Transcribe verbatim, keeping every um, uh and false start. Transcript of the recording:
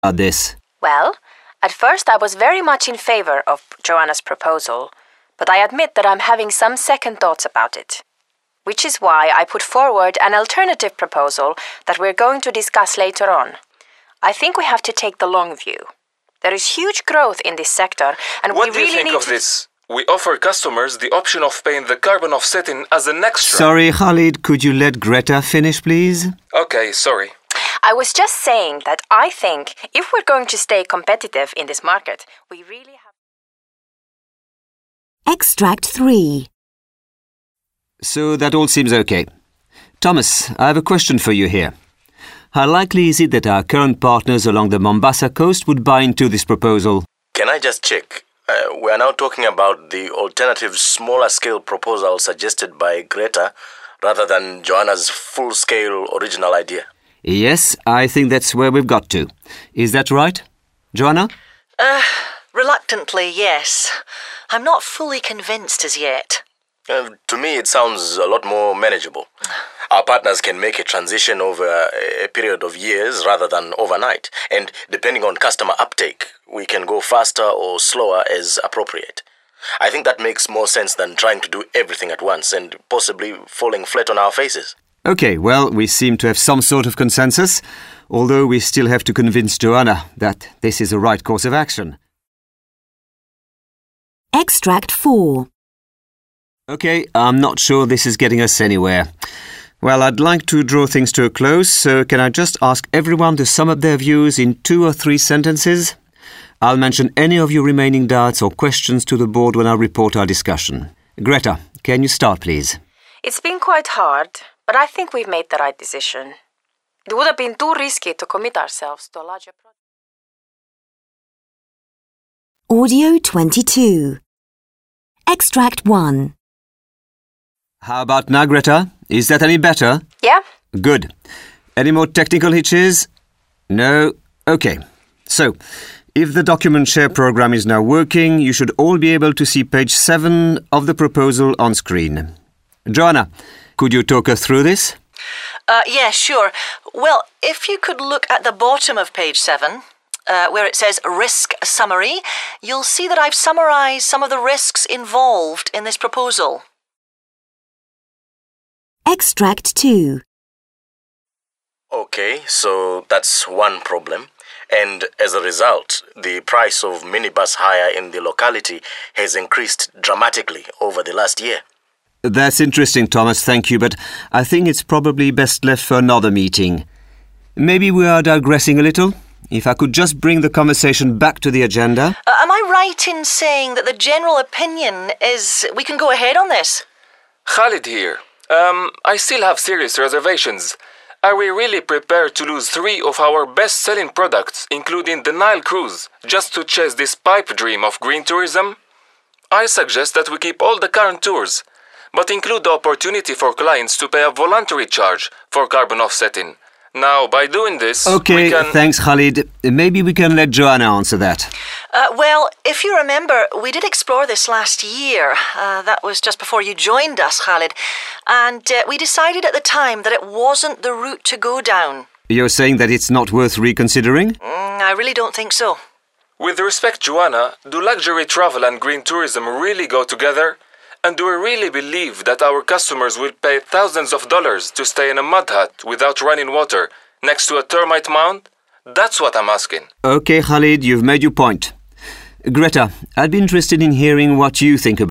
about this? Well, at first I was very much in favor of Joanna's proposal, but I admit that I'm having some second thoughts about it. Which is why I put forward an alternative proposal that we're going to discuss later on. I think we have to take the long view. There is huge growth in this sector, and what we really need... What do you think of to... this? We offer customers the option of paying the carbon offsetting as an extra. Sorry, Khalid, could you let Greta finish, please? Okay, sorry. I was just saying that I think if we're going to stay competitive in this market, we really have... Extract three. So that all seems okay. Thomas, I have a question for you here. How likely is it that our current partners along the Mombasa coast would buy into this proposal? Can I just check? Uh, we are now talking about the alternative smaller-scale proposal suggested by Greta rather than Joanna's full-scale original idea. Yes, I think that's where we've got to. Is that right, Joanna? Uh, reluctantly, yes. I'm not fully convinced as yet. Uh, to me, it sounds a lot more manageable. Our partners can make a transition over a period of years rather than overnight. And depending on customer uptake, we can go faster or slower as appropriate. I think that makes more sense than trying to do everything at once and possibly falling flat on our faces. Okay, well, we seem to have some sort of consensus, although we still have to convince Joanna that this is the right course of action. Extract four. Okay, I'm not sure this is getting us anywhere. Well, I'd like to draw things to a close, so can I just ask everyone to sum up their views in two or three sentences? I'll mention any of your remaining doubts or questions to the board when I report our discussion. Greta, can you start, please? It's been quite hard, but I think we've made the right decision. It would have been too risky to commit ourselves to a larger project. Audio twenty-two. Extract one. How about now, Greta? Is that any better? Yeah. Good. Any more technical hitches? No? Okay. So, if the document share program is now working, you should all be able to see page seven of the proposal on screen. Joanna, could you talk us through this? Uh, yeah, sure. Well, if you could look at the bottom of page seven, uh, where it says Risk Summary, you'll see that I've summarised some of the risks involved in this proposal. Extract two. Okay, so that's one problem. And as a result, the price of minibus hire in the locality has increased dramatically over the last year. That's interesting, Thomas, thank you, but I think it's probably best left for another meeting. Maybe we are digressing a little? If I could just bring the conversation back to the agenda. Uh, am I right in saying that the general opinion is we can go ahead on this? Khalid here. Um, I still have serious reservations. Are we really prepared to lose three of our best-selling products, including the Nile Cruise, just to chase this pipe dream of green tourism? I suggest that we keep all the current tours, but include the opportunity for clients to pay a voluntary charge for carbon offsetting. Now, by doing this, Okay, we can... thanks, Khalid. Maybe we can let Joanna answer that. Uh, well, if you remember, we did explore this last year. Uh, that was just before you joined us, Khalid. And uh, we decided at the time that it wasn't the route to go down. You're saying that it's not worth reconsidering? Mm, I really don't think so. With respect, Joanna, do luxury travel and green tourism really go together? And do we really believe that our customers will pay thousands of dollars to stay in a mud hut without running water next to a termite mound? That's what I'm asking. Okay, Khalid, you've made your point. Greta, I'd be interested in hearing what you think about